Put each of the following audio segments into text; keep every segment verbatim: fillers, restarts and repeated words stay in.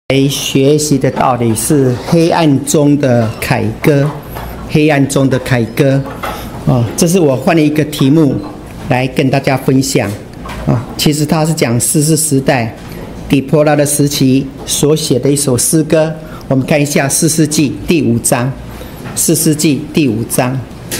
来学习的道理是黑暗中的凯歌，黑暗中的凯歌，哦，这是我换了一个题目来跟大家分享啊。其实它是讲士师时代底波拉的时期所写的一首诗歌。我们看一下士师记第五章，士师记第五章，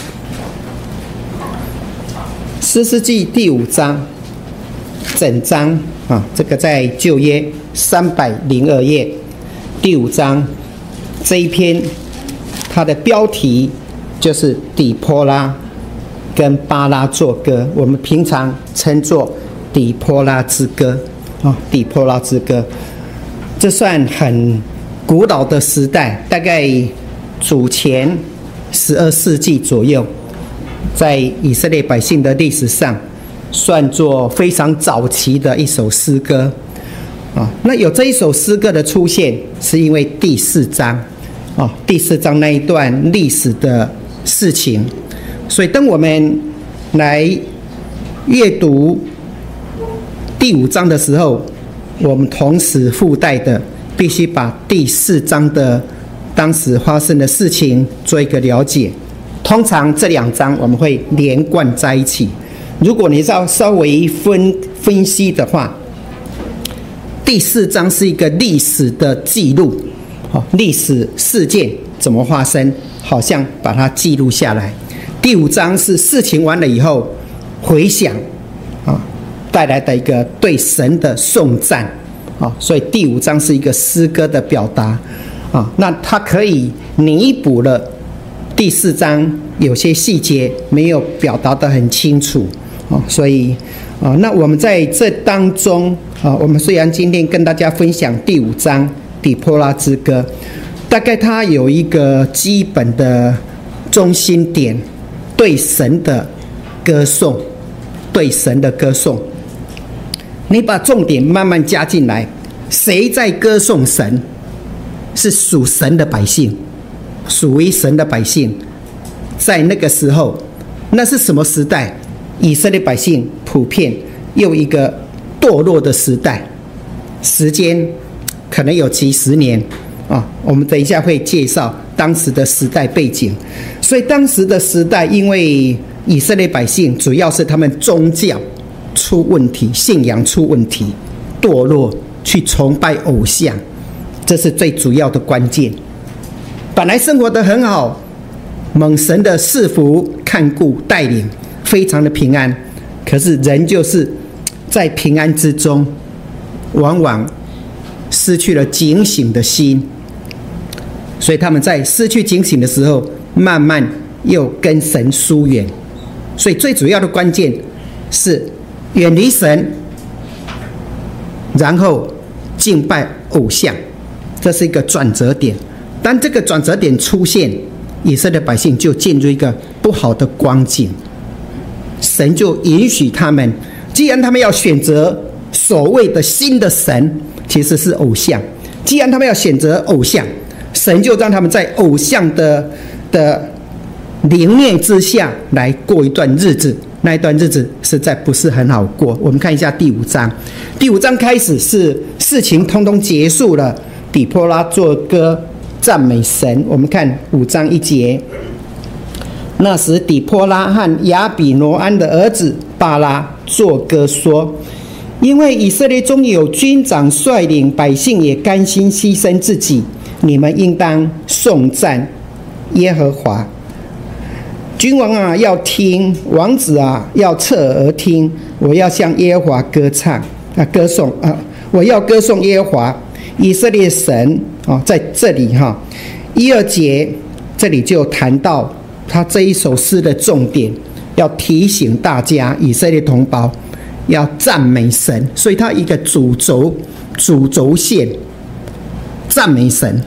士师记第五章，整章啊，这个在旧约三百零二页，第五章这一篇，它的标题就是底波拉跟巴拉作歌，我们平常称作底波拉之歌啊，底波拉之歌，这算很古老的时代，大概主前十二世纪左右，在以色列百姓的历史上，算作非常早期的一首诗歌。啊，那有这一首诗歌的出现，是因为第四章，啊，第四章那一段历史的事情。所以，当我们来阅读第五章的时候，我们同时附带的必须把第四章的当时发生的事情做一个了解。通常这两章我们会连贯在一起。如果你要稍微分分析的话，第四章是一个历史的记录，历史事件怎么发生，好像把它记录下来。第五章是事情完了以后回想啊，带来的一个对神的颂赞啊，所以第五章是一个诗歌的表达啊，那它可以弥补了第四章有些细节没有表达得很清楚啊，所以啊，那我们在这当中啊，我们虽然今天跟大家分享第五章底波拉之歌，大概它有一个基本的中心点，对神的歌颂，对神的歌颂。你把重点慢慢加进来，谁在歌颂神？是属神的百姓，属于神的百姓。在那个时候，那是什么时代？以色列百姓普遍又一个堕落的时代，时间可能有几十年啊。我们等一下会介绍当时的时代背景。所以当时的时代，因为以色列百姓主要是他们宗教出问题，信仰出问题，堕落，去崇拜偶像，这是最主要的关键。本来生活得很好，蒙神的赐福看顾带领，非常的平安，可是人就是在平安之中，往往失去了警醒的心，所以他们在失去警醒的时候，慢慢又跟神疏远。所以最主要的关键是远离神，然后敬拜偶像，这是一个转折点。当这个转折点出现，以色列百姓就进入一个不好的光景，神就允许他们，既然他们要选择所谓的新的神，其实是偶像，既然他们要选择偶像，神就让他们在偶像的的凌虐之下来过一段日子，那一段日子实在不是很好过。我们看一下第五章，第五章开始是事情通通结束了，底波拉作歌赞美神。我们看五章一节，那时底波拉和亚比挪安的儿子巴拉作歌说，因为以色列中有军长率领百姓也甘心牺牲自己，你们应当颂赞耶和华。君王啊要听，王子啊要侧耳听，我要向耶和华歌唱啊歌颂啊，我要歌颂耶和华以色列神啊。在这里哈，一二节这里就谈到他这一首诗的重点，要提醒大家以色列同胞要赞美神，所以他一个主轴主轴线赞美神，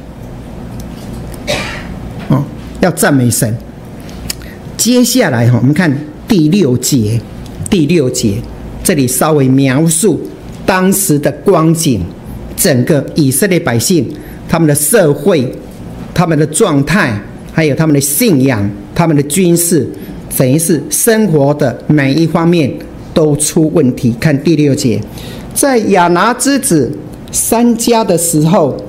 哦，要赞美神。接下来我们看第六节，第六节这里稍微描述当时的光景，整个以色列百姓他们的社会、他们的状态，还有他们的信仰、他们的军事，等于是生活的每一方面都出问题。看第六节，在亚拿之子三家的时候，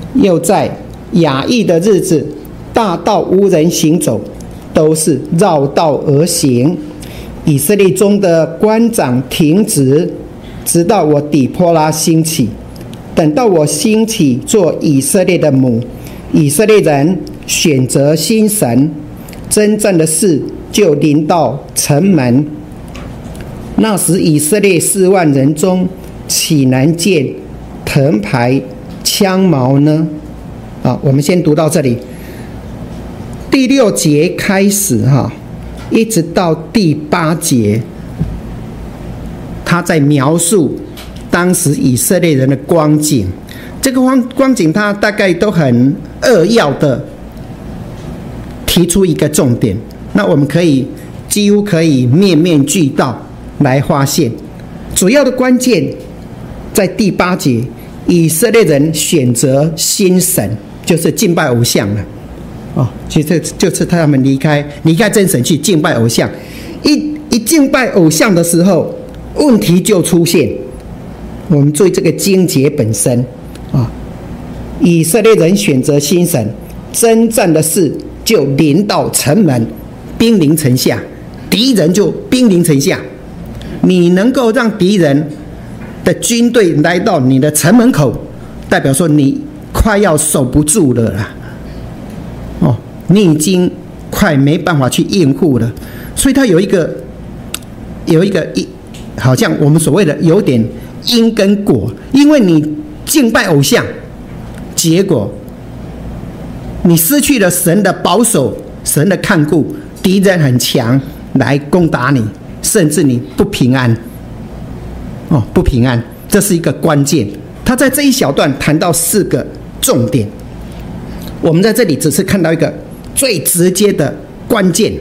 又在雅意的日子，大道无人行走，都是绕道而行。以色列中的官长停止，直到我底波拉兴起。等到我兴起做以色列的母，以色列人选择新神，征战的事就临到城门。那时以色列四万人中，岂能见藤牌枪矛呢？啊，我们先读到这里。第六节开始哈，一直到第八节，他在描述当时以色列人的光景。这个光光景，他大概都很扼要的提出一个重点。那我们可以几乎可以面面俱到来发现，主要的关键在第八节，以色列人选择新神，就是敬拜偶像了。哦，其实就是他们离开离开真神去敬拜偶像。一一敬拜偶像的时候，问题就出现。我们注意这个经节本身啊，以色列人选择新神，征战的事就临到城门，兵临城下，敌人就兵临城下。你能够让敌人的军队来到你的城门口，代表说你快要守不住了啦。哦，你已经快没办法去应付了。所以它有一个有一个一，好像我们所谓的有点因跟果，因为你敬拜偶像，结果你失去了神的保守，神的看顾，敌人很强来攻打你，甚至你不平安。哦，不平安，这是一个关键。他在这一小段谈到四个重点，我们在这里只是看到一个最直接的关键：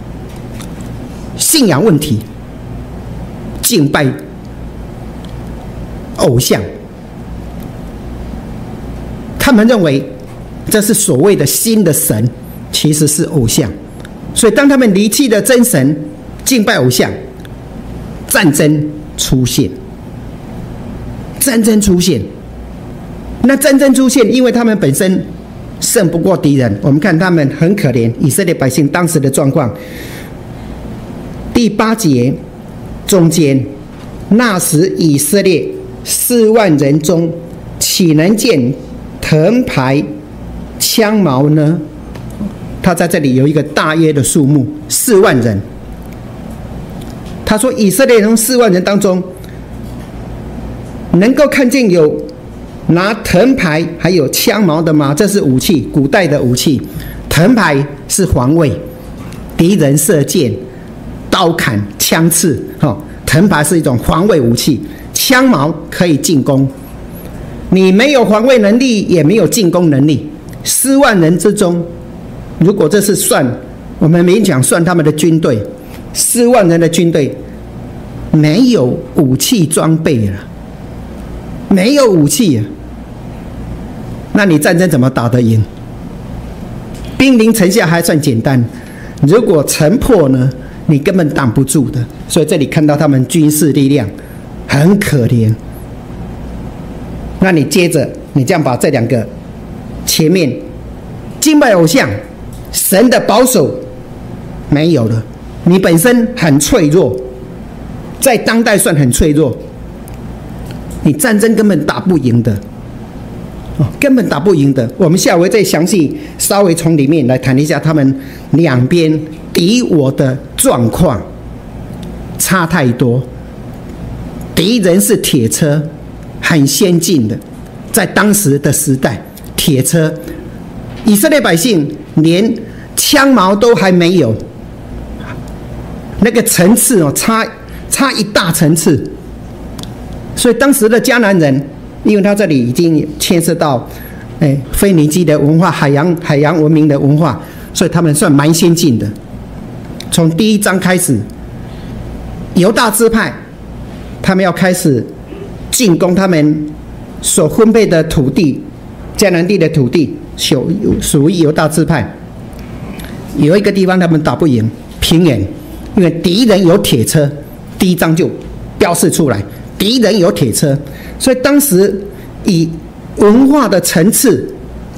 信仰问题，敬拜偶像。他们认为这是所谓的新的神，其实是偶像。所以当他们离弃了真神，敬拜偶像，战争出现。战争出现，那战争出现，因为他们本身胜不过敌人。我们看他们很可怜，以色列百姓当时的状况。第八节中间，那时以色列四万人中，岂能见藤牌枪矛呢？他在这里有一个大约的数目，四万人。他说以色列人四万人当中，能够看见有拿藤牌还有枪矛的吗？这是武器，古代的武器。藤牌是防卫，敌人射箭、刀砍、枪刺。哦，藤牌是一种防卫武器，枪矛可以进攻。你没有防卫能力，也没有进攻能力。四万人之中，如果这是算，我们勉强算他们的军队，四万人的军队没有武器装备了。没有武器啊，那你战争怎么打得赢？兵临城下还算简单，如果城破呢，你根本挡不住的。所以这里看到他们军事力量很可怜。那你接着你这样把这两个前面敬拜偶像，神的保守没有了，你本身很脆弱，在当代算很脆弱。你战争根本打不赢的，哦，根本打不赢的。我们下回再详细稍微从里面来谈一下他们两边敌我的状况，差太多。敌人是铁车，很先进的，在当时的时代，铁车，以色列百姓连枪矛都还没有，那个层次哦，差差一大层次。所以当时的迦南人，因为他这里已经牵涉到，哎，腓尼基的文化、海洋海洋文明的文化，所以他们算蛮先进的。从第一章开始，犹大支派，他们要开始进攻他们所分配的土地，迦南地的土地，属属于犹大支派。有一个地方他们打不赢，平原，因为敌人有铁车，第一章就标示出来。敌人有铁车，所以当时以文化的层次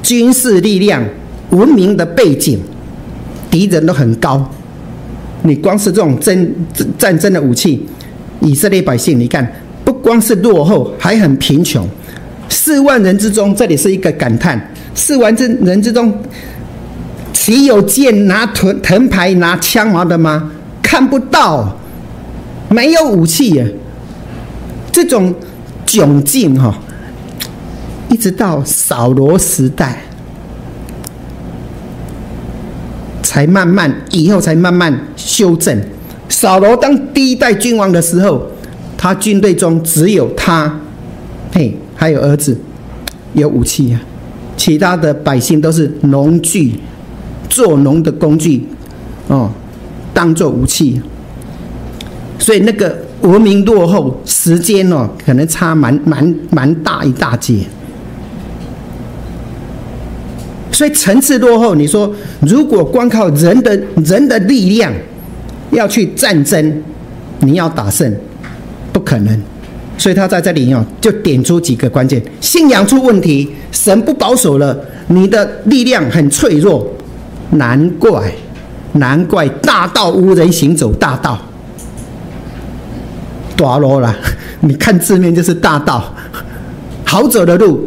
军事力量、文明的背景，敌人都很高。你光是这种争战争的武器，以色列百姓，你看，不光是落后，还很贫穷。四万人之中，这里是一个感叹：四万人之中，岂有剑拿藤藤牌拿枪矛的吗？看不到，没有武器耶。这种窘境哈、哦，一直到扫罗时代，才慢慢以后才慢慢修正。扫罗当第一代君王的时候，他军队中只有他，嘿，还有儿子有武器啊，其他的百姓都是农具，做农的工具，哦，当做武器。所以那个文明落后时间哦，可能差蛮蛮蛮大一大截。所以层次落后，你说如果光靠人的人的力量要去战争，你要打胜，不可能。所以他在这里哦，就点出几个关键：信仰出问题，神不保守了，你的力量很脆弱，难怪难怪大道无人行走大道。大路啦，你看字面就是大道，好走的路。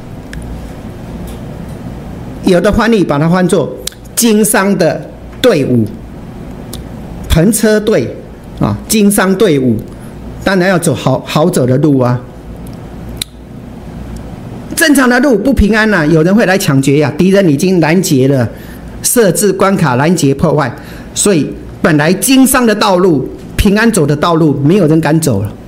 有的翻译把它翻作经商的队伍、篷车队啊，经商队伍，当然要走好好走的路啊。正常的路不平安啊，有人会来抢劫呀、啊，敌人已经拦截了，设置关卡拦截破坏，所以本来经商的道路、平安走的道路，没有人敢走了。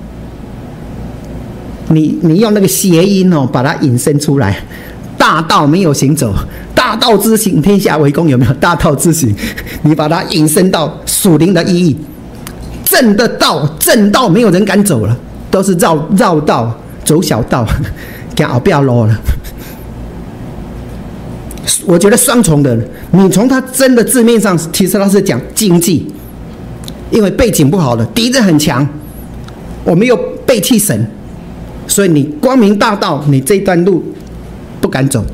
你你用那个谐音哦，把它引申出来，大道没有行走。大道之行，天下为公，有没有？大道之行，你把它引申到属灵的意义。正的道，正道没有人敢走了，都是绕绕道，走小道，给后不要路了。我觉得双重的，你从它真的字面上，其实它是讲经济，因为背景不好了，敌人很强，我们又背弃神，所以你光明大道，你这段路不敢走。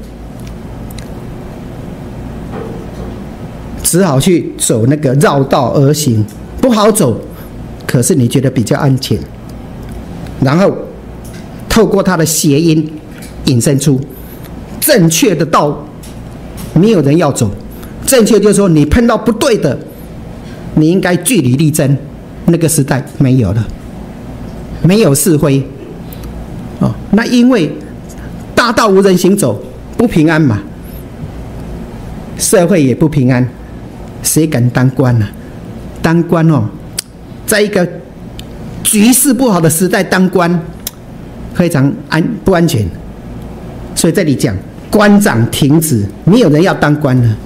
只好去走那个绕道而行，不好走，可是你觉得比较安全。然后透过它的谐音引申出正确的道，没有人要走。正确就是说，你碰到不对的，你应该据理力争。那个时代没有了，没有是非。哦，那因为大道无人行走，不平安嘛，社会也不平安。谁敢当官呢、啊？当官哦，在一个局势不好的时代当官，非常安不安全。所以这里讲官长停止，没有人要当官了，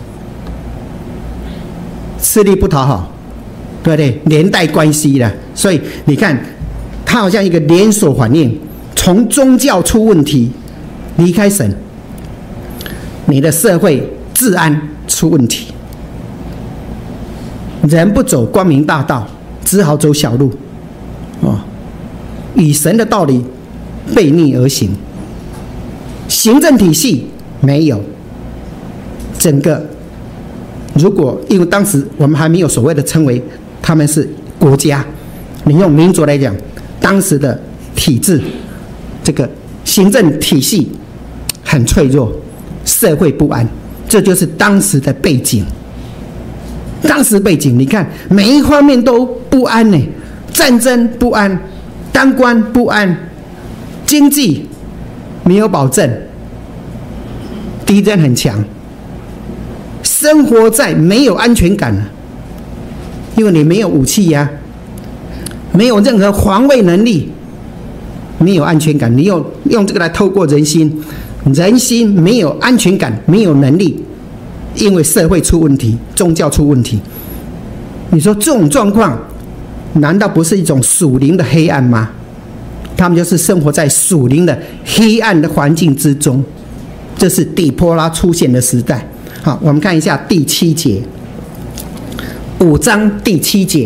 吃力不讨好，对不对？连带关系了。所以你看，它好像一个连锁反应，从宗教出问题，离开神，你的社会治安出问题。人不走光明大道，只好走小路，哦，与神的道理背逆而行。行政体系没有，整个如果因为当时我们还没有所谓的称为他们是国家，你用民族来讲，当时的体制，这个行政体系很脆弱，社会不安，这就是当时的背景。当时背景，你看每一方面都不安呢，战争不安，当官不安，经济没有保证，敌人很强，生活在没有安全感了，因为你没有武器呀、啊，没有任何防卫能力，没有安全感，你用用这个来透过人心，人心没有安全感，没有能力。因为社会出问题，宗教出问题，你说这种状况，难道不是一种属灵的黑暗吗？他们就是生活在属灵的黑暗的环境之中，这是底波拉出现的时代。好，我们看一下第七节，五章第七节，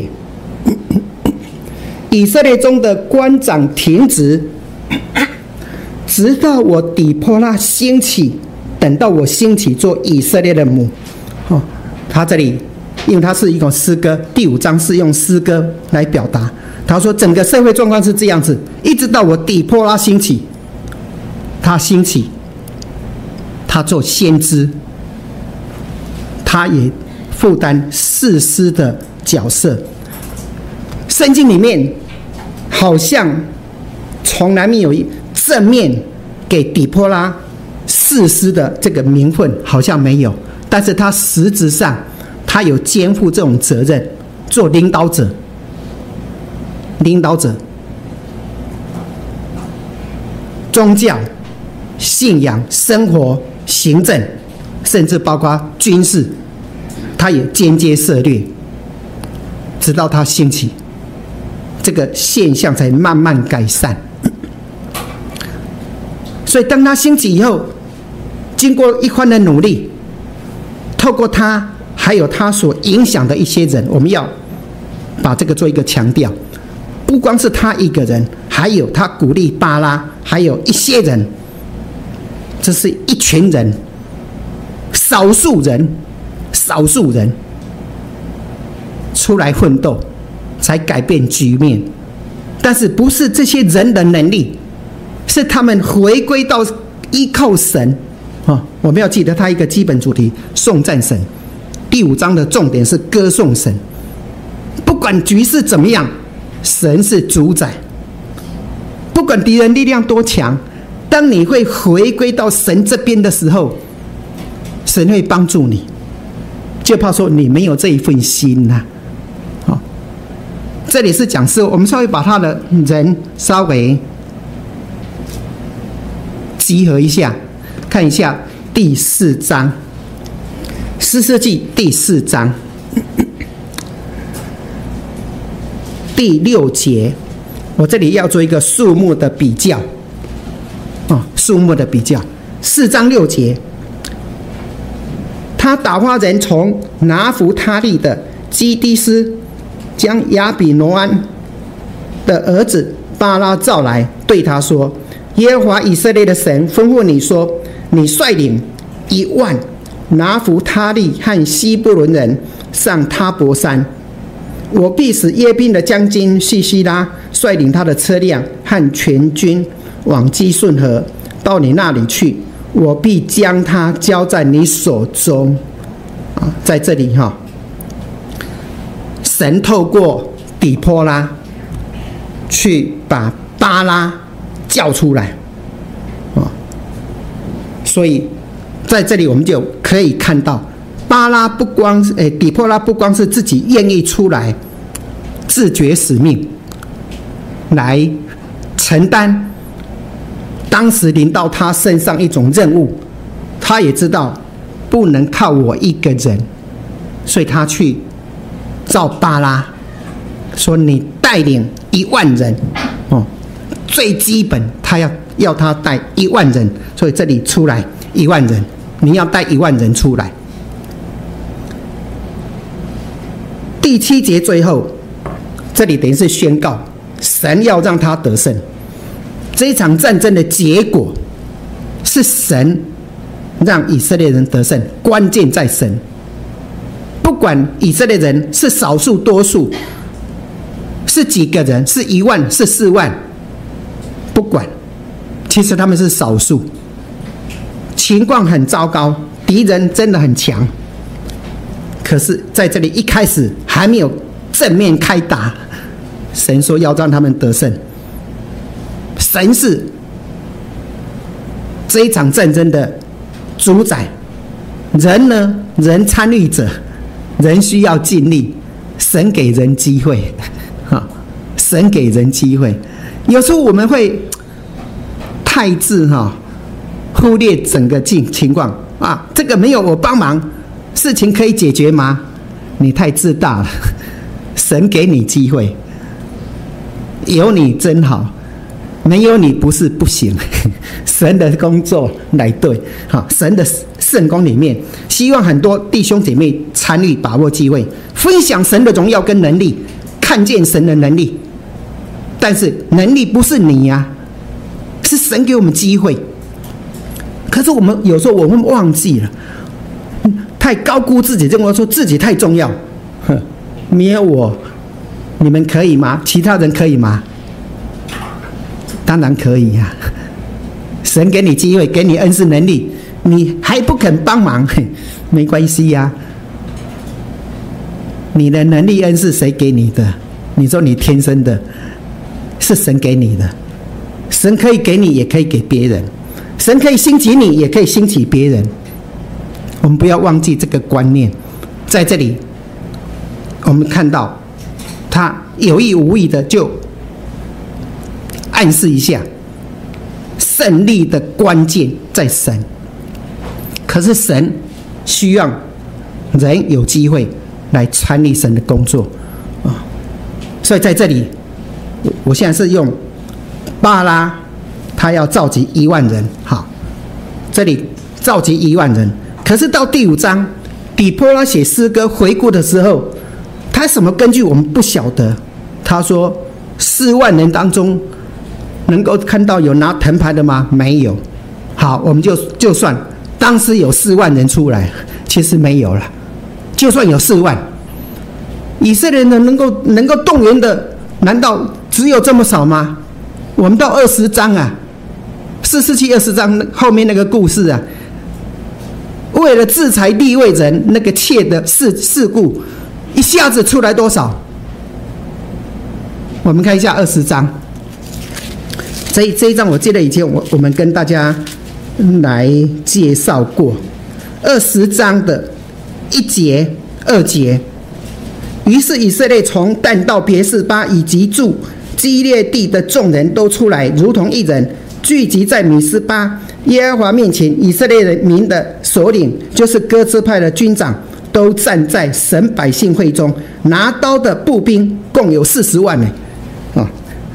以色列中的官长停止，直到我底波拉兴起， 等到我兴起做以色列的母。哦，他这里因为它是一种诗歌，第五章是用诗歌来表达。他说整个社会状况是这样子，一直到我底波拉兴起，他兴起，他做先知，他也负担士师的角色。圣经里面好像从来没有正面给底波拉士师的这个名分，好像没有，但是他实质上他有肩负这种责任，做领导者。领导者，宗教、信仰、生活、行政，甚至包括军事，他也间接涉猎，直到他兴起，这个现象才慢慢改善。所以当他兴起以后，经过一番的努力，透过他还有他所影响的一些人，我们要把这个做一个强调，不光是他一个人，还有他鼓励巴拉，还有一些人，这是一群人，少数人，少数人出来奋斗，才改变局面。但是不是这些人的能力，是他们回归到依靠神。哦，我们要记得他一个基本主题：颂赞神。第五章的重点是歌颂神，不管局势怎么样，神是主宰。不管敌人力量多强，当你会回归到神这边的时候，神会帮助你。就怕说你没有这一份心呐、啊。好，这里是讲是，我们稍微把他的人稍微集合一下，看一下第四章，士师记第四章第六节，我这里要做一个数目的比较，哦，数目的比较，四章六节，他打发人从拿弗他利的基低斯，将亚比挪安的儿子巴拉召来，对他说：耶和华以色列的神吩咐你说，你率领一万拿弗他利和西布伦人上他伯山，我必使耶宾的将军西西拉率领他的车辆和全军往基顺河到你那里去，我必将他交在你手中。啊，在这里哈，神透过底波拉去把巴拉叫出来，啊，所以在这里我们就可以看到，巴拉不光是诶，底波拉不光是自己愿意出来自觉使命，来承担当时临到他身上一种任务，他也知道不能靠我一个人，所以他去召巴拉，说你带领一万人，哦，最基本他要要他带一万人，所以这里出来一万人，你要带一万人出来。第七节最后，这里等于是宣告神要让他得胜。这一场战争的结果是神让以色列人得胜，关键在神。不管以色列人是少数多数，是几个人，是一万是四万，不管，其实他们是少数，情况很糟糕，敌人真的很强。可是在这里一开始还没有正面开打，神说要让他们得胜。神是这一场战争的主宰，人呢，人参与者，人需要尽力，神给人机会，神给人机会。有时候我们会太自哈，忽略整个情情况啊，这个没有我帮忙，事情可以解决吗？你太自大了，神给你机会，有你真好。没有你不是不行，神的工作来对，好，神的圣工里面，希望很多弟兄姐妹参与，把握机会，分享神的荣耀跟能力，看见神的能力。但是能力不是你呀、啊，是神给我们机会。 可是我们有时候我们忘记了，太高估自己，认为说自己太重要。哼，没有我，你们可以吗？其他人可以吗？当然可以呀、啊。神给你机会，给你恩赐能力，你还不肯帮忙，没关系呀、啊。你的能力恩赐谁给你的？你说你天生的，是神给你的。神可以给你，也可以给别人。神可以兴起你，也可以兴起别人。我们不要忘记这个观念。在这里，我们看到他有意无意的就暗示一下，胜利的关键在神。可是神需要人有机会来参与神的工作啊，所以在这里，我现在是用巴拉，他要召集一万人。好，这里召集一万人，可是到第五章，底波拉写诗歌回顾的时候，他什么根据我们不晓得。他说四万人当中，能够看到有拿藤牌的吗？没有。好，我们就就算当时有四万人出来，其实没有了。就算有四万，以色列人能够能够动员的，难道只有这么少吗？我们到二十章啊，四世纪二十章后面那个故事啊，为了制裁利未人那个妾的事事故，一下子出来多少？我们看一下二十章，这这一章我记得以前我我们跟大家来介绍过，二十章的一节、二节。于是以色列从但到别是巴以及住基列地的众人都出来，如同一人，聚集在米斯巴。耶和华面前，以色列人民的首领，就是哥支派的军长，都站在神百姓会中。拿刀的步兵共有四十万呢。哦，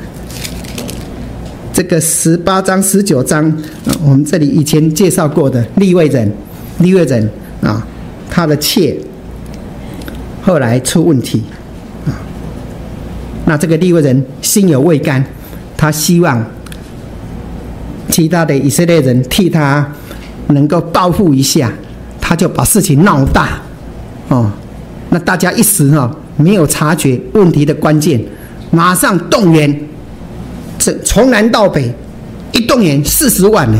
这个十八章、十九章、啊，我们这里以前介绍过的利未人，利未人啊，他的妾后来出问题啊，那这个利未人心有未甘，他希望其他的以色列人替他能够报复一下，他就把事情闹大哦。那大家一时哈、哦、没有察觉问题的关键，马上动员，这从南到北一动员四十万呢。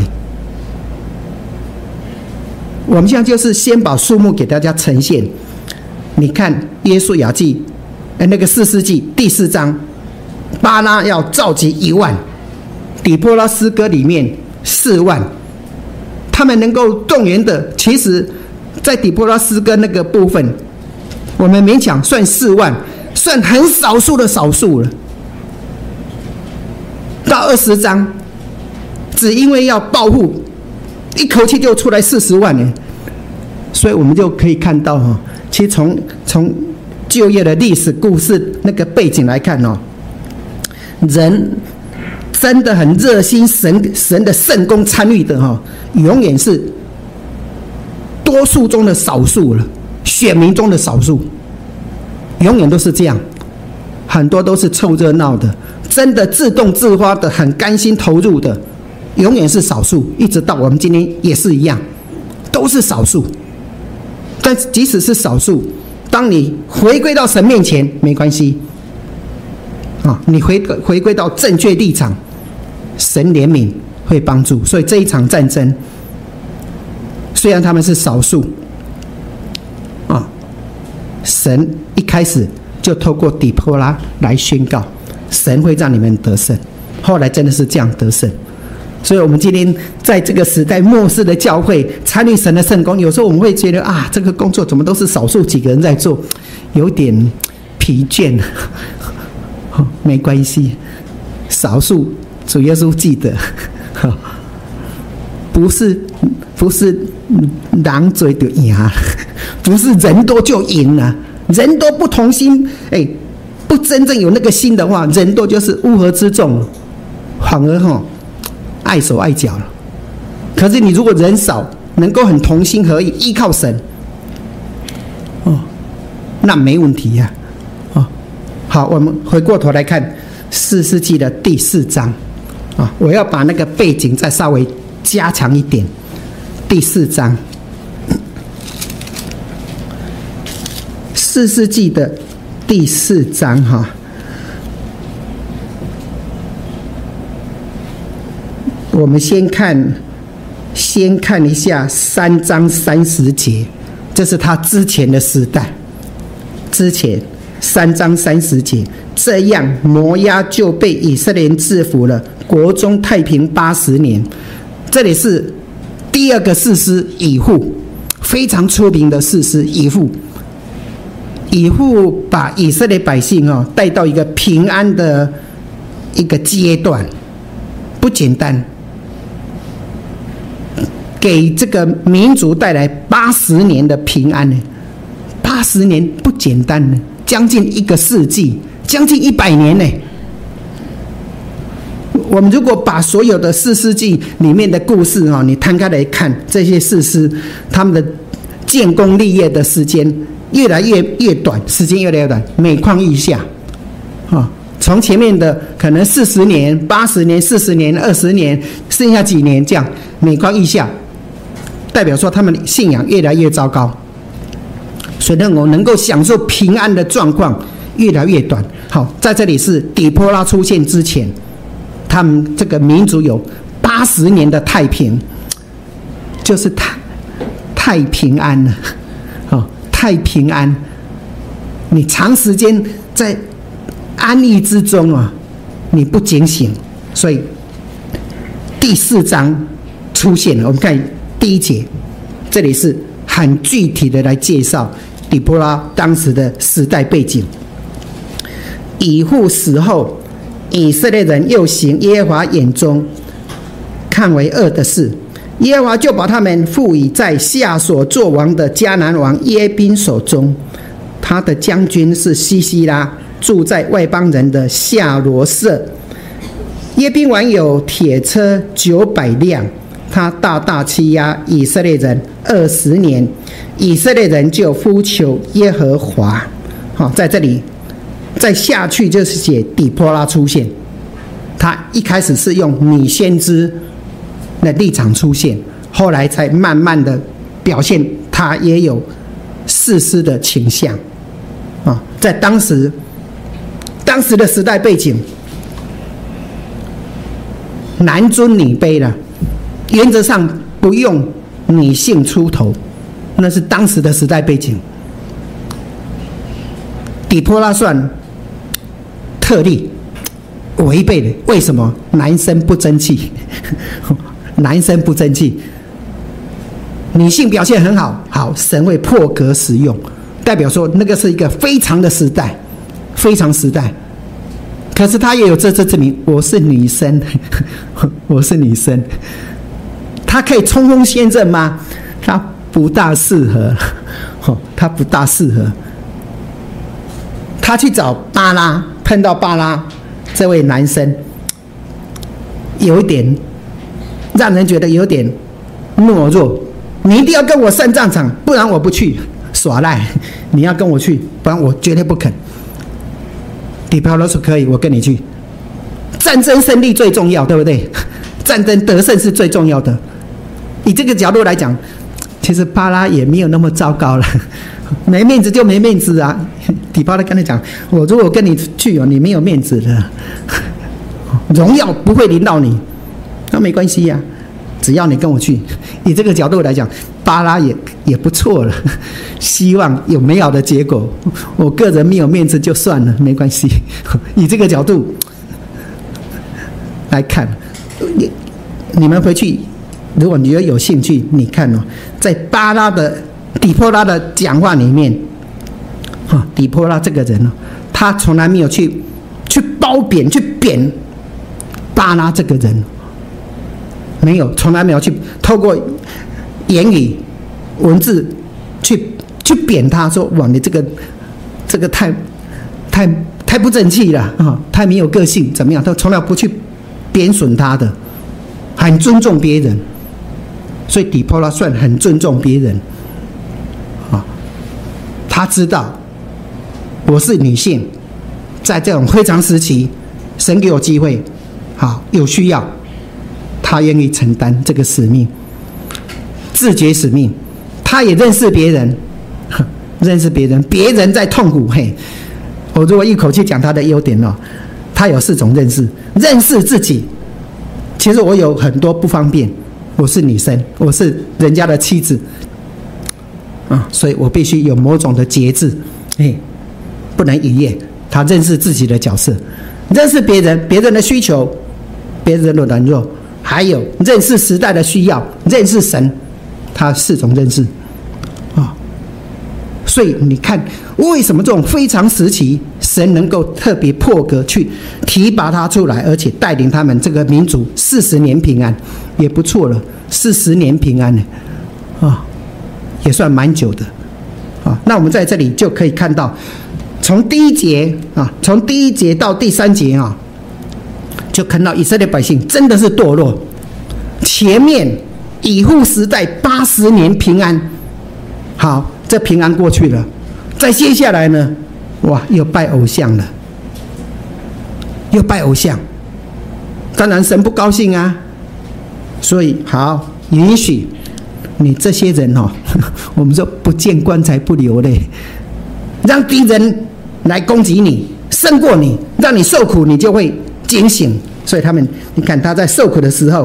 我们现在就是先把数目给大家呈现。你看约书亚记，那个四世纪第四章，巴拉要召集一万，底波拉诗歌里面四万，他们能够动员的，其实在底波拉诗歌那个部分，我们勉强算四万，算很少数的少数了。到二十章，只因为要报复，一口气就出来四十万人，所以我们就可以看到哈，其实从从就业的历史故事那个背景来看哦，人真的很热心神神的圣工参与的哈，永远是多数中的少数了，选民中的少数，永远都是这样，很多都是凑热闹的，真的自动自发的很甘心投入的，永远是少数，一直到我们今天也是一样，都是少数。但即使是少数，当你回归到神面前，没关系啊，你回回归到正确立场，神怜悯会帮助。所以这一场战争，虽然他们是少数啊，神一开始就透过底波拉来宣告，神会让你们得胜。后来真的是这样得胜。所以我们今天在这个时代末世的教会参与神的圣工，有时候我们会觉得啊，这个工作怎么都是少数几个人在做，有点疲倦。没关系，少数主耶稣记得，不是不是狼嘴就赢了，不是人多就赢了，人多不同心，哎，不真正有那个心的话，人多就是乌合之众，反而哈。碍手碍脚了。可是你如果人少，能够很同心合意，依靠神，哦，那没问题呀、啊。哦，好，我们回过头来看四世纪的第四章啊，我要把那个背景再稍微加强一点。 第四章，士师记的第四章哈。我们先看，先看一下三章三十节，这是他之前的时代。之前三章三十节，这样摩押就被以色列人制服了，国中太平八十年。这里是第二个士师以户，非常出名的士师以户。以户把以色列百姓哦带到一个平安的一个阶段，不简单。给这个民族带来八十年的平安呢，八十年不简单呢，将近一个世纪，将近一百年呢。我们如果把所有的士师记里面的故事哦，你摊开来看，这些士师他们的建功立业的时间越来越越短，时间越来越短，每况愈下啊。从前面的可能四十年、八十年、四十年、二十年，剩下几年这样每况愈下。代表说他们信仰越来越糟糕，所以让我能够享受平安的状况越来越短。好，在这里是底波拉出现之前，他们这个民族有八十年的太平，就是太太平安了，哦，太平安。你长时间在安逸之中啊，你不警醒，所以第四章出现了。我们看第一节，这里是很具体的来介绍底波拉当时的时代背景。以户死后，以色列人又行耶和华眼中看为恶的事，耶和华就把他们赋予在夏所作王的迦南王耶宾手中。他的将军是西西拉，住在外邦人的夏罗舍。耶宾王有铁车九百辆，他大大欺压以色列人二十年，以色列人就呼求耶和华。好，在这里再下去就是写底波拉出现。他一开始是用女先知的立场出现，后来才慢慢的表现他也有士师的倾向。啊，在当时当时的时代背景，男尊女卑了。原则上不用女性出头，那是当时的时代背景。底波拉算特例，违背了。为什么？男生不争气，男生不争气，女性表现很好，好，神会破格使用，代表说那个是一个非常的时代，非常时代。可是他也有这次证明，我是女生，我是女生。他可以冲锋陷阵吗？他不大适合，哦，他不大适合。他去找巴拉，碰到巴拉这位男生，有一点让人觉得有点懦弱。你一定要跟我上战场，不然我不去。耍赖，你要跟我去，不然我绝对不肯。底波拉说可以，我跟你去。战争胜利最重要，对不对？战争得胜是最重要的。以这个角度来讲，其实巴拉也没有那么糟糕了，没面子就没面子啊。底波拉跟他讲，我如果跟你去哦，你没有面子的，荣耀不会临到你，那没关系呀，啊，只要你跟我去。以这个角度来讲，巴拉也也不错了，希望有美好的结果。我个人没有面子就算了，没关系。以这个角度来看，你你们回去。如果你有兴趣，你看哦，在巴拉的底波拉的讲话里面，啊，底波拉这个人哦，他从来没有去去褒贬、去贬巴拉这个人，没有，从来没有去透过言语、文字去去贬他，说哇，你这个这个太太太不争气了啊，太没有个性，怎么样？他从来不去贬损他的，很尊重别人。所以底波拉算很尊重别人，啊，他知道我是女性，在这种非常时期，神给我机会，好，有需要，他愿意承担这个使命。 自觉使命，他也认识别人，认识别人，别人在痛苦，嘿，我如果一口气讲他的优点哦，他有四种认识：认识自己，其实我有很多不方便，我是女生，我是人家的妻子，啊，所以我必须有某种的节制，嘿，不能逾越。他认识自己的角色，认识别人，别人的需求，别人的软弱，还有认识时代的需要，认识神，他四种认识啊。所以你看，为什么这种非常时期，神能够特别破格去提拔他出来，而且带领他们这个民族四十年平安，也不错了，四十年平安呢，啊，也算蛮久的啊。那我们在这里就可以看到。从第一节啊，从第一节到第三节啊，就看到以色列百姓真的是堕落。前面以户时代八十年平安，好，这平安过去了。再接下来呢，哇，又拜偶像了，又拜偶像。当然神不高兴啊，所以好允许你这些人哦，我们说不见棺材不流泪，让敌人来攻击你，胜过你，让你受苦，你就会警醒。所以他们，你看他在受苦的时候，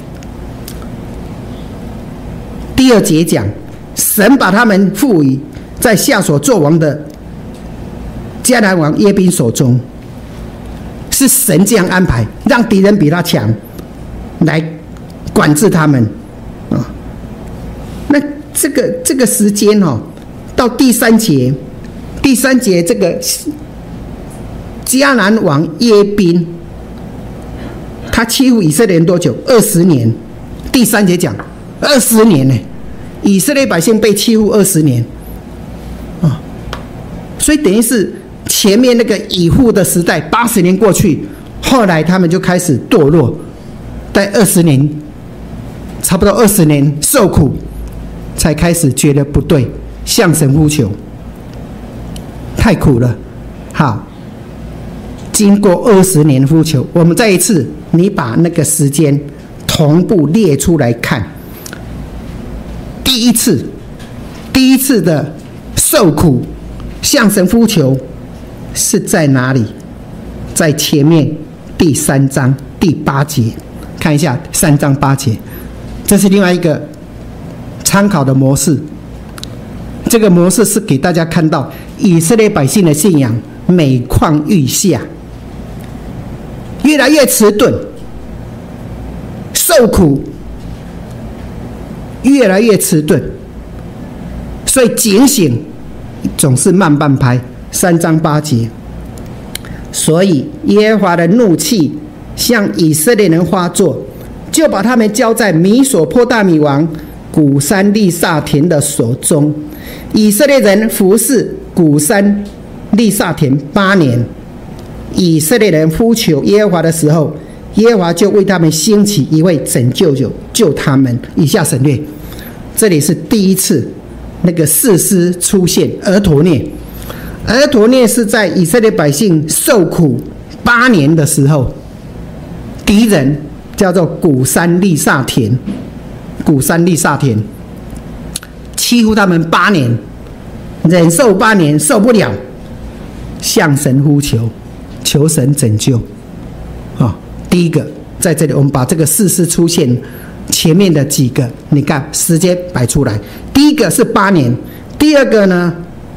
第二节讲，神把他们赋予在下所作王的迦南王耶宾手中，是神这样安排，让敌人比他强，来管制他们啊。那这个这个时间哦，到第三节。第三节，这个迦南王耶宾，他欺负以色列人多久？二十年。第三节讲二十年呢，以色列百姓被欺负二十年啊，所以等于是前面那个以户的时代八十年过去，后来他们就开始堕落，在二十年，差不多二十年受苦，才开始觉得不对，向神呼求。太苦了，好，经过二十年呼求，我们再一次，你把那个时间同步列出来看。第一次，第一次的受苦，向神呼求是在哪里？在前面第三章第八节，看一下三章八节，这是另外一个参考的模式。这个模式是给大家看到以色列百姓的信仰每况愈下，越来越迟钝，受苦越来越迟钝，所以警醒总是慢半拍。三章八节，所以耶和华的怒气向以色列人发作，就把他们交在米索波大米王古珊利萨田的手中。以色列人服侍古珊利萨田八年。以色列人呼求耶和华的时候，耶和华就为他们兴起一位拯救者，救他们。以下省略。这里是第一次那个士师出现，俄陀聶。俄陀聶是在以色列百姓受苦八年的时候，敌人叫做古珊利萨田，古珊利萨田欺负他们八年，忍受八年受不了，向神呼求，求神拯救。啊，第一个在这里，我们把这个士师出现前面的几个，你看时间摆出来。第一个是八年，第二个呢，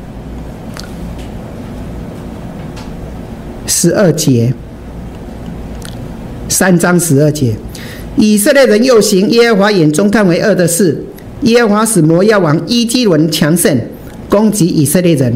十二节，三章十二节，以色列人又行耶和华眼中看为恶的事。耶和华使摩押王伊基伦强盛，攻击以色列人。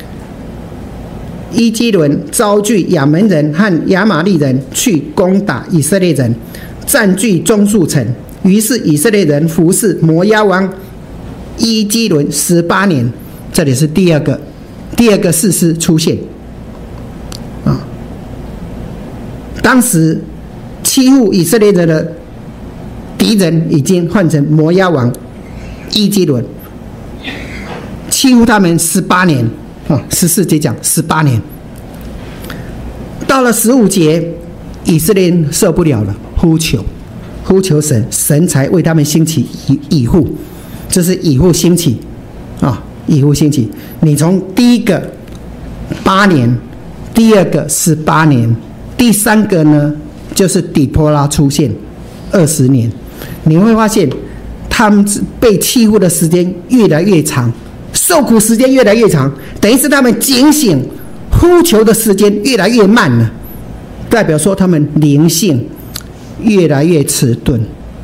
伊基伦招聚亚门人和亚玛利人去攻打以色列人，占据中数城。于是以色列人服侍摩押王伊基伦十八年。这里是第二个，第二个士师出现。啊，当时欺负以色列人的敌人已经换成摩押王伊基伦，欺负他们十八年啊，十四节讲十八年。到了十五节，以色列人受不了了，呼求，呼求神，神才为他们兴起以以户。 这是以后兴起啊，以后兴起。你从第一个八年，第二个十八年，第三个呢就是底波拉出现二十年，你会发现他们被欺负的时间越来越长，受苦时间越来越长，等于是他们警醒呼求的时间越来越慢了，代表说他们灵性越来越迟钝，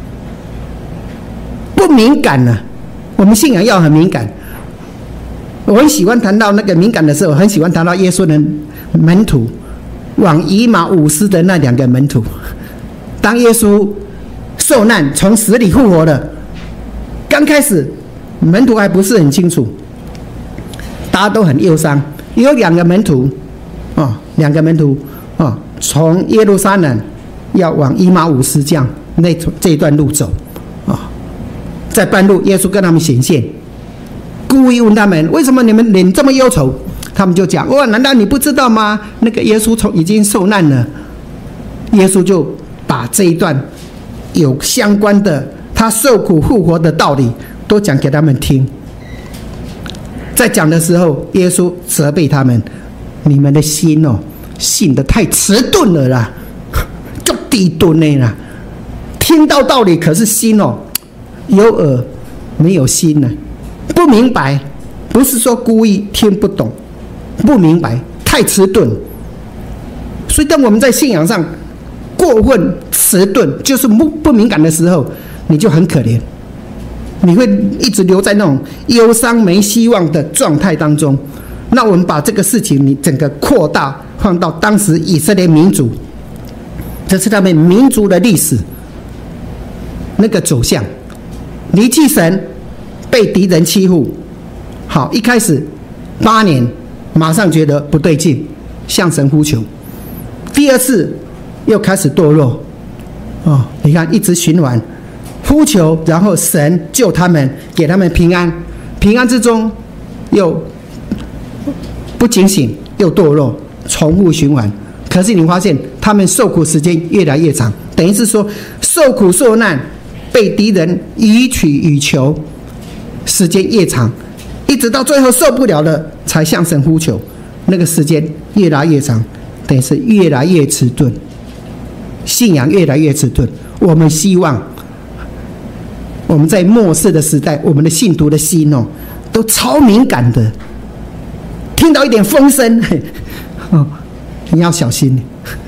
不敏感了。我们信仰要很敏感。我很喜欢谈到那个敏感的时候，很喜欢谈到耶稣的门徒，往以马忤斯的那两个门徒。当耶稣受难从死里复活了，刚开始门徒还不是很清楚，大家都很忧伤。有两个门徒哦，两个门徒哦，从耶路撒冷要往以马忤斯这样那这一段路走啊、哦，在半路耶稣跟他们显现，故意问他们为什么你们脸这么忧愁？他们就讲：哇，难道你不知道吗？那个耶稣从已经受难了。耶稣就把这一段有相关的他受苦复活的道理都讲给他们听。在讲的时候，耶稣责备他们：你们的心哦，信得太迟钝了啦，就低钝了啦。听到道理，可是心哦，有耳没有心呢，不明白。不是说故意听不懂，不明白，太迟钝。所以，当我们在信仰上过分迟钝，就是不不敏感的时候，你就很可怜。你会一直留在那种忧伤没希望的状态当中。那我们把这个事情你整个扩大放到当时以色列民族，这是他们民族的历史那个走向，离弃神，被敌人欺负。好，一开始八年马上觉得不对劲，向神呼求。第二次又开始堕落哦，你看一直循环呼求，然后神救他们，给他们平安，平安之中又不警醒，又堕落，重复循环。可是你发现他们受苦时间越来越长，等于是说受苦受难，被敌人予取予求，时间越长，一直到最后受不了了才向神呼求，那个时间越来越长，等于是越来越迟钝，信仰越来越迟钝。我们希望我们在末世的时代，我们的信徒的心哦，都超敏感的，听到一点风声，哦，你要小心。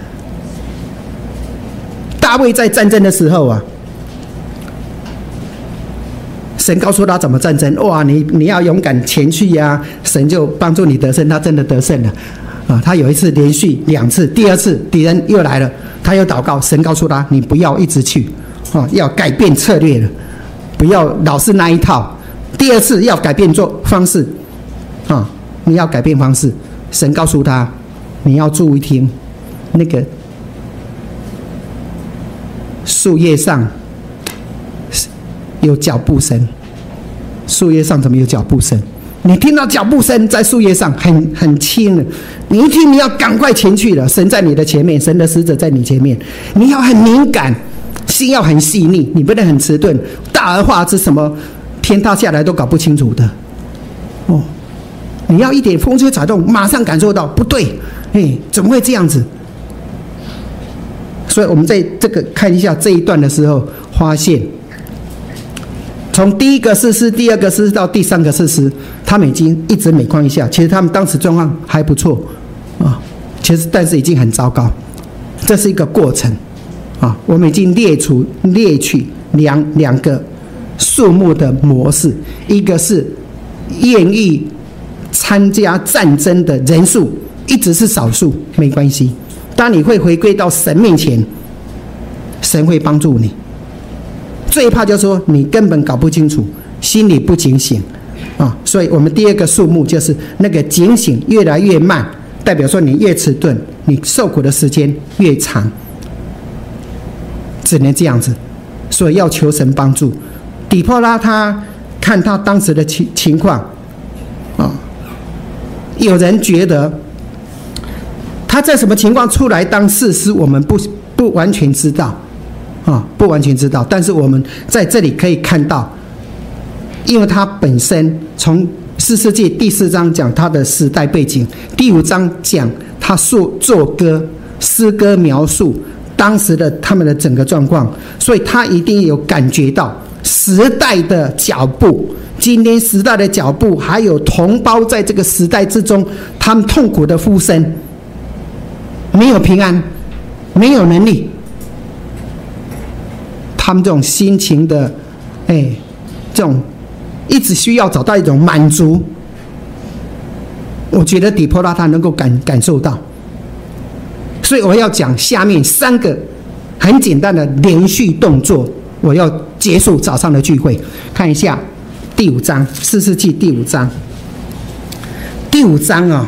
大卫在战争的时候啊，神告诉他怎么战争，哇，你你要勇敢前去呀，啊，神就帮助你得胜，他真的得胜了啊！他有一次连续两次，第二次敌人又来了，他又祷告，神告诉他，你不要一直去啊，要改变策略了，不要老是那一套。第二次要改变做方式啊，你要改变方式。神告诉他，你要注意听，那个树叶上有脚步声，树叶上怎么有脚步声？你听到脚步声在树叶上很很轻了，你一听你要赶快前去了。神在你的前面，神的使者在你前面，你要很敏感，心要很细腻，你不能很迟钝。大而化之，什么天塌下来都搞不清楚的哦。你要一点风吹草动，马上感受到不对，哎，怎么会这样子？所以我们在这个看一下这一段的时候，发现从第一个士师、第二个士师到第三个士师，他们已经一直每况愈下。其实他们当时状况还不错啊，其实但是已经很糟糕。这是一个过程啊，我们已经列出列取两两个数目的模式，一个是愿意参加战争的人数一直是少数，没关系。当你会回归到神面前，神会帮助你。最怕就是说你根本搞不清楚，心里不警醒啊。所以我们第二个数目就是那个警醒越来越慢，代表说你越迟钝，你受苦的时间越长，只能这样子。所以要求神帮助。底波拉他看他当时的情情况啊，有人觉得他在什么情况出来当士师，我们不不完全知道啊，不完全知道。但是我们在这里可以看到， 因为它本身从士师记第四章讲它的时代背景，第五章讲他作作歌诗歌描述当时的他们的整个状况，所以他一定有感觉到时代的脚步，今天时代的脚步，还有同胞在这个时代之中他们痛苦的呼声，没有平安，没有能力，他们这种心情的哎，这种一直需要找到一种满足，我觉得底波拉他能够感感受到。所以我要讲下面三个很简单的连续动作，我要结束早上的聚会。看一下第五章，士师记第五章，第五章啊、哦，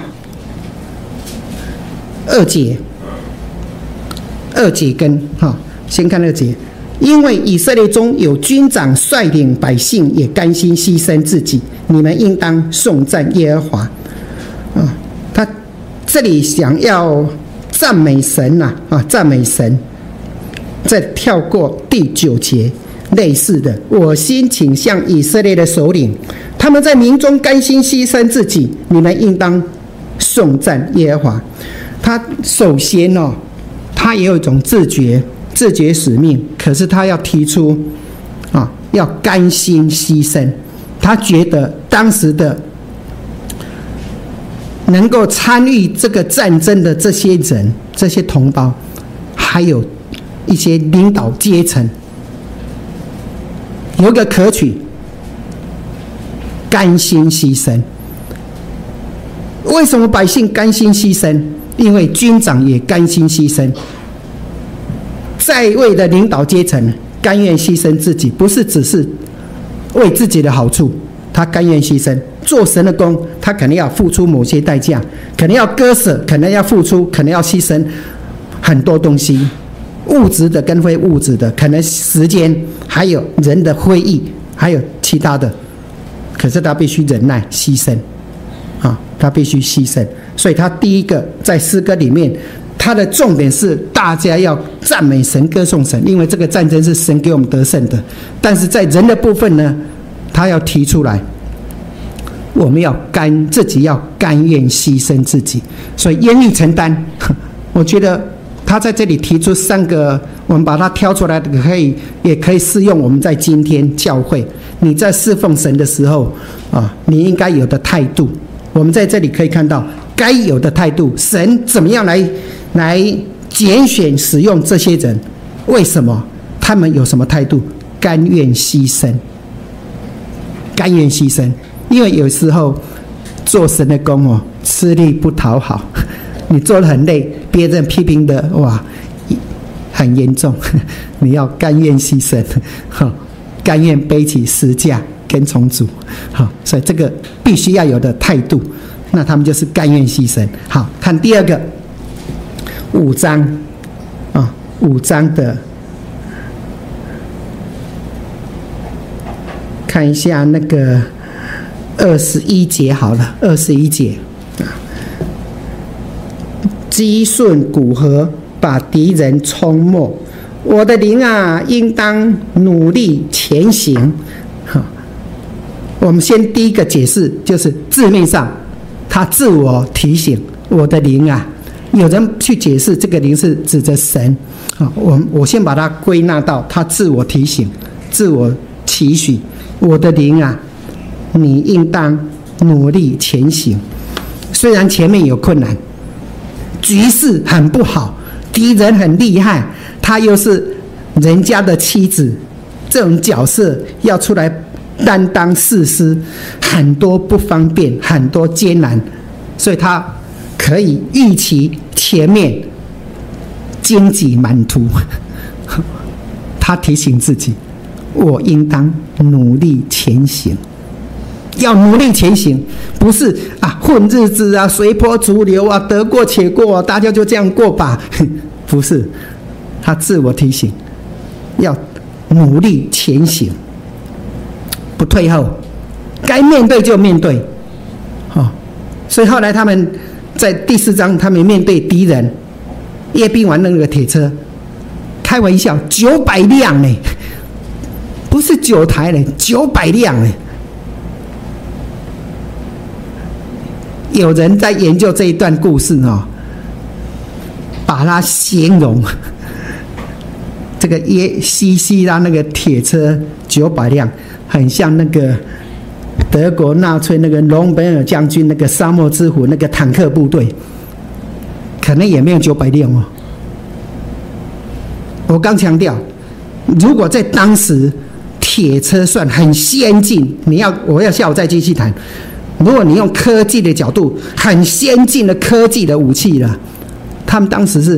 二节，二节跟哈、哦，先看二节。因为以色列中有军长率领百姓，也甘心牺牲自己，你们应当颂赞耶和华。啊，他这里想要赞美神呐、啊，啊，赞美神。再跳过第九节，类似的，我心倾向以色列的首领，他们在民中甘心牺牲自己，你们应当颂赞耶和华。他首先哦，他也有一种自觉。自觉使命，可是他要提出啊，要甘心牺牲。他觉得当时的能够参与这个战争的这些人、这些同胞，还有一些领导阶层，有个可取，甘心牺牲。为什么百姓甘心牺牲？因为军长也甘心牺牲。在位的领导阶层甘愿牺牲自己，不是只是为自己的好处，他甘愿牺牲。做神的工，他可能要付出某些代价，可能要割舍，可能要付出，可能要牺牲很多东西，物质的跟非物质的，可能时间，还有人的会议，还有其他的。可是他必须忍耐牺牲啊，他必须牺牲。所以他第一个在诗歌里面，他的重点是大家要赞美神、歌颂神，因为这个战争是神给我们得胜的。但是在人的部分呢，他要提出来，我们要甘自己要甘愿牺牲自己，所以愿意承担。我觉得他在这里提出三个，我们把它挑出来，可以也可以适用我们在今天教会，你在侍奉神的时候啊，你应该有的态度。我们在这里可以看到该有的态度，神怎么样来来拣选使用这些人？为什么？他们有什么态度？甘愿牺牲，甘愿牺牲。因为有时候做神的工哦，吃力不讨好，你做得很累，别人批评的哇很严重，你要甘愿牺牲，甘愿背起十架跟从主，好，所以这个必须要有的态度。那他们就是甘愿牺牲。好，看第二个五章啊，五章的，看一下那个二十一节好了，二十一节啊，击顺古河，把敌人冲没。我的灵啊，应当努力前行。好，我们先第一个解释就是字面上。他自我提醒，我的灵啊，有人去解释这个灵是指着神啊，我我先把它归纳到他自我提醒、自我期许，我的灵啊，你应当努力前行。虽然前面有困难，局势很不好，敌人很厉害，他又是人家的妻子，这种角色要出来担当士师，很多不方便，很多艰难，所以他可以预期前面荆棘满途。他提醒自己，我应当努力前行，要努力前行，不是啊混日子啊，随波逐流啊，得过且过啊，大家就这样过吧。不是，他自我提醒，要努力前行。不退后，该面对就面对，哦，所以后来他们在第四章，他们面对敌人，叶兵玩那个铁车，开玩笑，九百辆呢，不是九台呢，九百辆呢， 有人在研究这一段故事哦，把它形容这个耶西西拉那个铁车九百辆，很像那个德国纳粹那个隆本尔将军那个沙漠之虎那个坦克部队，可能也没有九百辆哦。我刚强调，如果在当时铁车算很先进，你要我要下午再继续谈。如果你用科技的角度，很先进的科技的武器了，他们当时是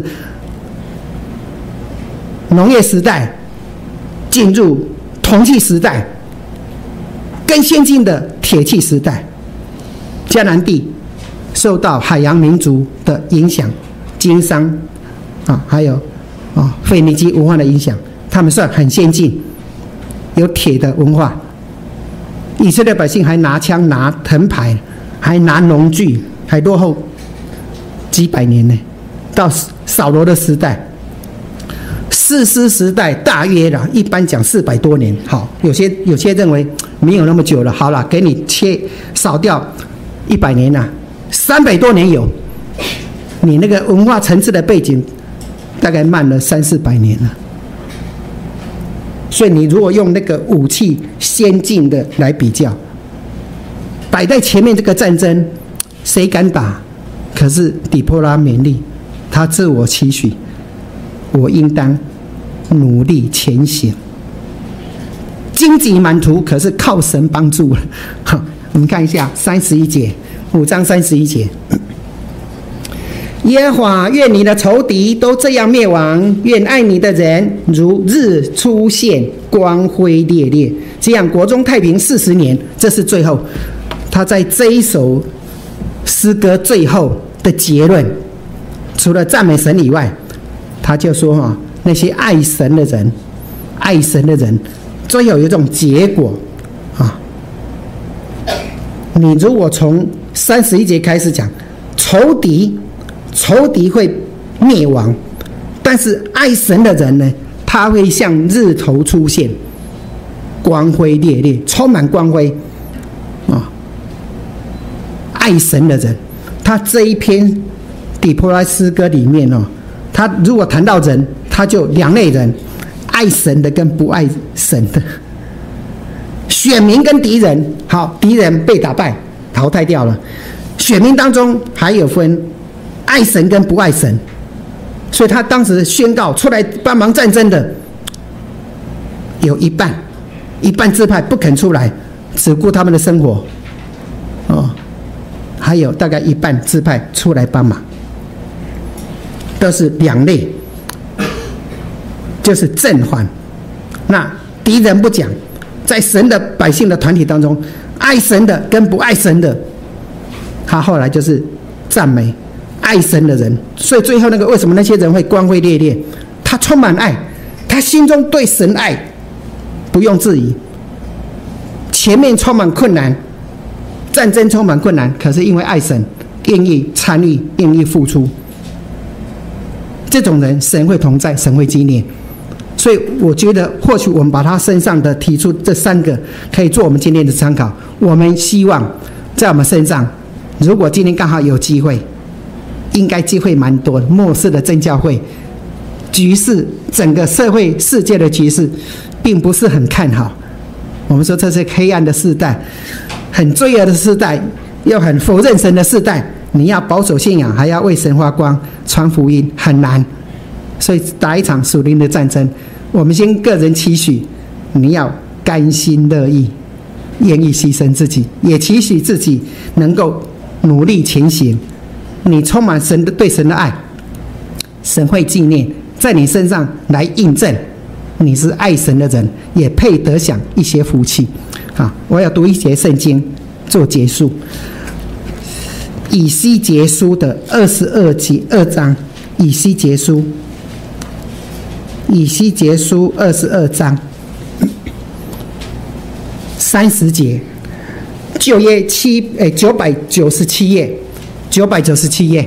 农业时代进入铜器时代，更先进的铁器时代。迦南地受到海洋民族的影响，经商啊，还有啊腓尼基文化的影响，他们算很先进，有铁的文化。以色列百姓还拿枪拿藤牌，还拿农具，还落后几百年呢。到扫罗的时代，士师时代大约啦，一般讲四百多年。好，有些有些认为没有那么久了。好了，给你切扫掉一百年啦，三百多年有。你那个文化层次的背景，大概慢了三四百年了。所以你如果用那个武器先进的来比较，摆在前面这个战争，谁敢打？可是底波拉勉励他自我期许，我应当努力前行。荆棘满途，可是靠神帮助了。好，我们看一下三十一节，五章三十一节。耶和华，愿你的仇敌都这样灭亡，愿爱你的人如日出现，光辉烈烈。这样国中太平四十年。这是最后他在这一首诗歌最后的结论。除了赞美神以外，他就说啊，那些爱神的人，爱神的人，最后有一种结果啊。你如果从三十一节开始讲，仇敌。仇敌会灭亡，但是爱神的人呢，他会像日头出现，光辉烈烈，充满光辉啊、哦！爱神的人，他这一篇底波拉诗歌里面哦，他如果谈到人，他就两类人：爱神的跟不爱神的，选民跟敌人。好，敌人被打败淘汰掉了，选民当中还有分爱神跟不爱神，所以他当时宣告出来帮忙战争的有一半，一半支派不肯出来，只顾他们的生活，哦，还有大概一半支派出来帮忙，都是两类，就是正反。那敌人不讲，在神的百姓的团体当中，爱神的跟不爱神的，他后来就是赞美爱神的人。所以最后那个为什么那些人会光辉烈烈？他充满爱，他心中对神爱不用质疑。前面充满困难，战争充满困难，可是因为爱神，愿意参与，愿意付出。这种人神会同在，神会纪念。所以我觉得或许我们把他身上的提出这三个可以做我们今天的参考。我们希望在我们身上，如果今天刚好有机会，应该机会蛮多的。末世的真教会局势，整个社会世界的局势并不是很看好。我们说这是黑暗的世代，很罪恶的世代，又很否认神的世代。你要保守信仰，还要为神发光，传福音很难。所以打一场属灵的战争，我们先个人期许，你要甘心乐意，愿意牺牲自己，也期许自己能够努力前行。你充满神的对神的爱，神会纪念，在你身上来印证你是爱神的人，也配得享一些福气。好，我要读一节圣经做结束。以西结书的二十二节二章，以西结书。以西结书二十二章三十节，旧约七诶九百九十七页，九百九十七页，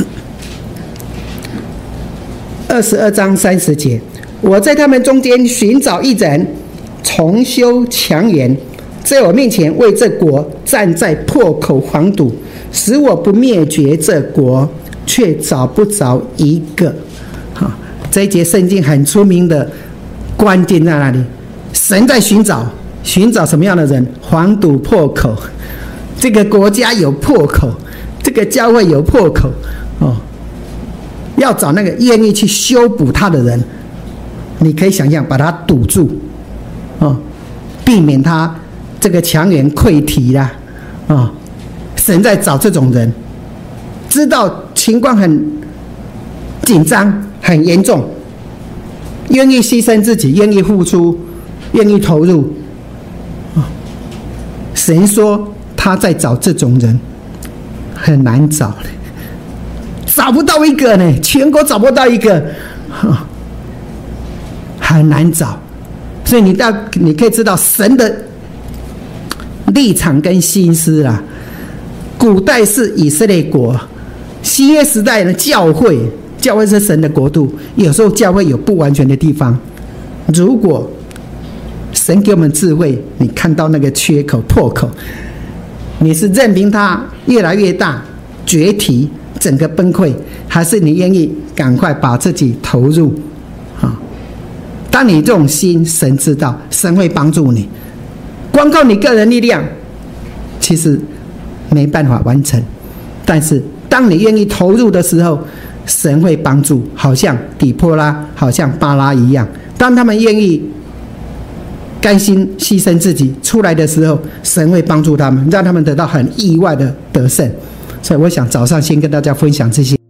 二十二章三十节。我在他们中间寻找一人，重修墙垣， 在我面前为这国站在破口黄堵，使我不灭绝这国，却找不着一个。好，这一节圣经很出名的关键在哪里？神在寻找，寻找什么样的人？黄堵破口，这个国家有破口，这个教会有破口哦，要找那个愿意去修补它的人。你可以想象，把它堵住，哦，避免它这个墙垣溃堤啦，哦，神在找这种人，知道情况很紧张、很严重，愿意牺牲自己，愿意付出，愿意投入。哦，神说他在找这种人，很难找，找不到一个呢，全国找不到一个。哦，很难找，所以你到你可以知道神的立场跟心思啦。古代是以色列国，新约时代的教会，教会是神的国度，有时候教会有不完全的地方。如果神给我们智慧，你看到那个缺口破口，你是任凭它越来越大，决堤，整个崩溃，还是你愿意赶快把自己投入？当你这种心，神知道，神会帮助你。光靠你个人力量，其实没办法完成。但是当你愿意投入的时候，神会帮助，好像底波拉，好像巴拉一样。当他们愿意甘心牺牲自己出来的时候，神会帮助他们，让他们得到很意外的得胜。所以我想早上先跟大家分享这些。